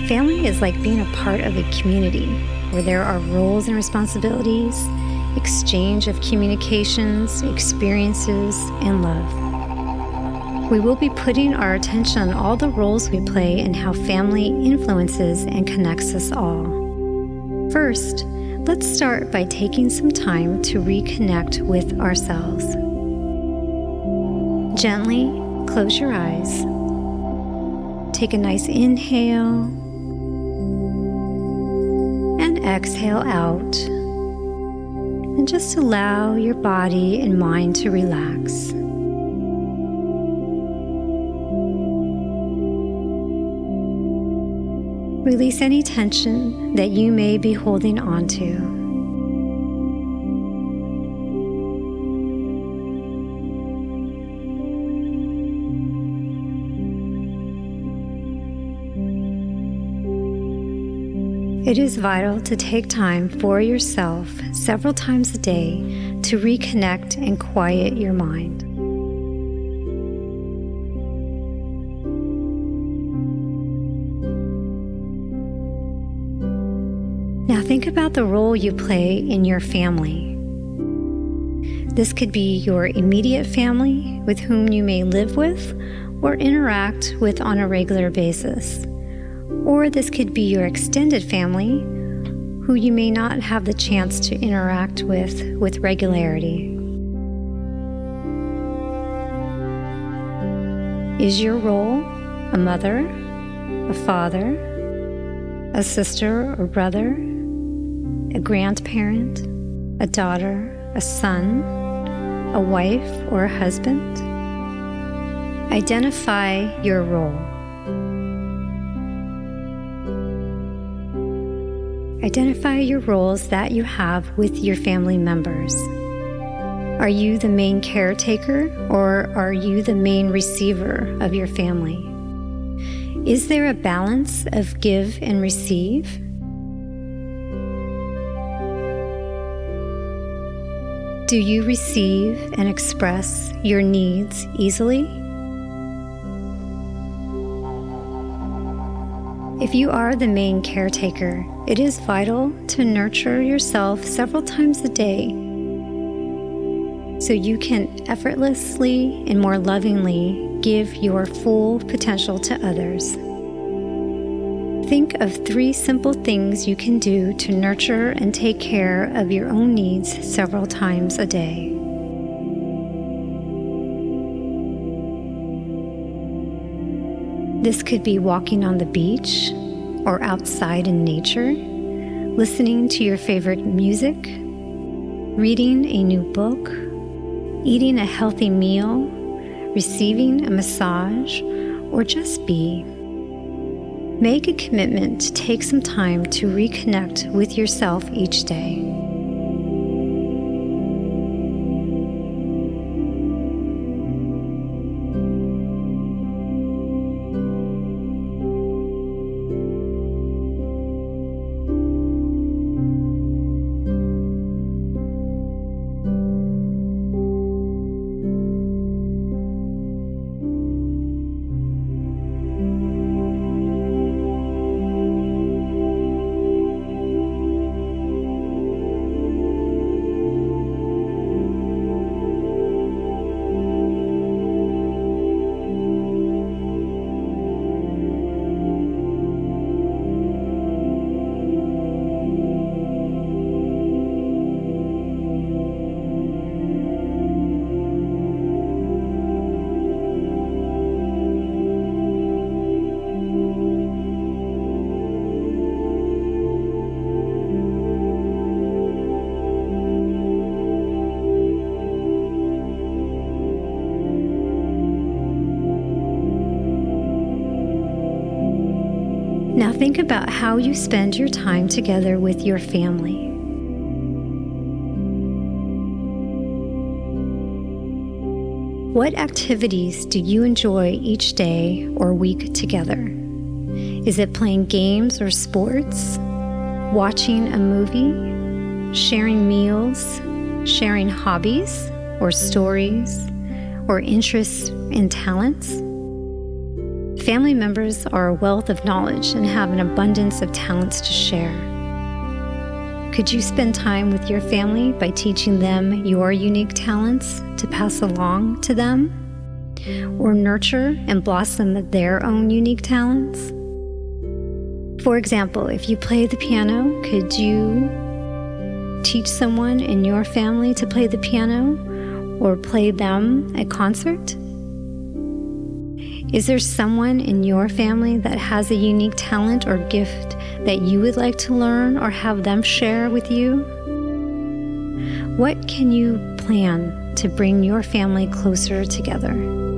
Family is like being a part of a community where there are roles and responsibilities, exchange of communications, experiences, and love. We will be putting our attention on all the roles we play and how family influences and connects us all. First, let's start by taking some time to reconnect with ourselves. Gently close your eyes. Take a nice inhale and exhale out. And just allow your body and mind to relax. Release any tension that you may be holding on to. It is vital to take time for yourself several times a day to reconnect and quiet your mind. Now think about the role you play in your family. This could be your immediate family with whom you may live with or interact with on a regular basis. Or this could be your extended family, who you may not have the chance to interact with regularity. Is your role a mother, a father, a sister or brother, a grandparent, a daughter, a son, a wife or a husband? Identify your role. Identify your roles that you have with your family members. Are you the main caretaker or are you the main receiver of your family? Is there a balance of give and receive? Do you receive and express your needs easily? If you are the main caretaker, it is vital to nurture yourself several times a day so you can effortlessly and more lovingly give your full potential to others. Think of 3 simple things you can do to nurture and take care of your own needs several times a day. This could be walking on the beach or outside in nature, listening to your favorite music, reading a new book, eating a healthy meal, receiving a massage, or just be. Make a commitment to take some time to reconnect with yourself each day. Now think about how you spend your time together with your family. What activities do you enjoy each day or week together? Is it playing games or sports? Watching a movie? Sharing meals? Sharing hobbies or stories or interests and talents? Family members are a wealth of knowledge and have an abundance of talents to share. Could you spend time with your family by teaching them your unique talents to pass along to them? Or nurture and blossom their own unique talents? For example, if you play the piano, could you teach someone in your family to play the piano or play them a concert? Is there someone in your family that has a unique talent or gift that you would like to learn or have them share with you? What can you plan to bring your family closer together?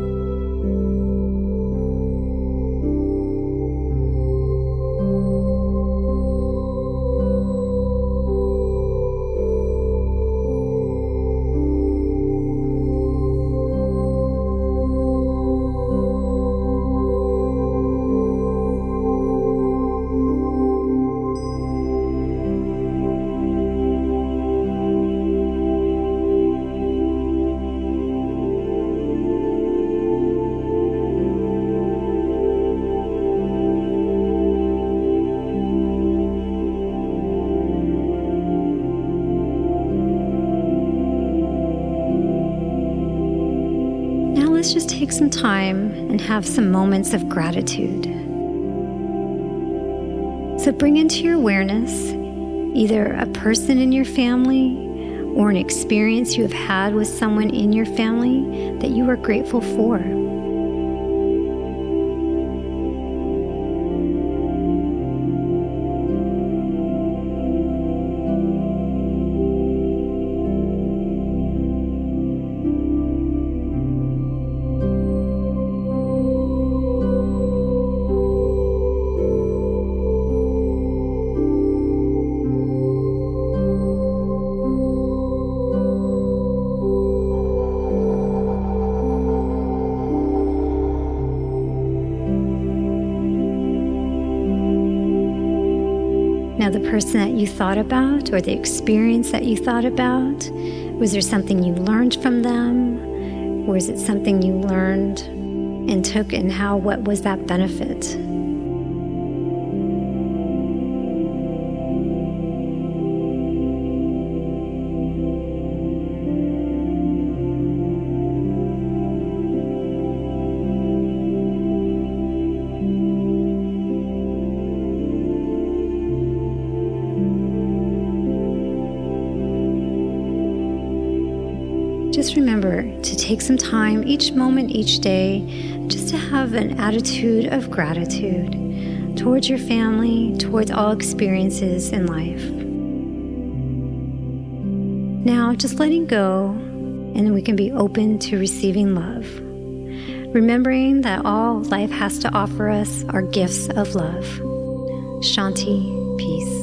Let's just take some time and have some moments of gratitude. So bring into your awareness either a person in your family or an experience you have had with someone in your family that you are grateful for. Now, the person that you thought about or the experience that you thought about, was there something you learned from them? Or is it something you learned and took, and what was that benefit? Just remember to take some time each moment, each day, just to have an attitude of gratitude towards your family, towards all experiences in life. Now, just letting go, and then we can be open to receiving love. Remembering that all life has to offer us are gifts of love. Shanti, peace.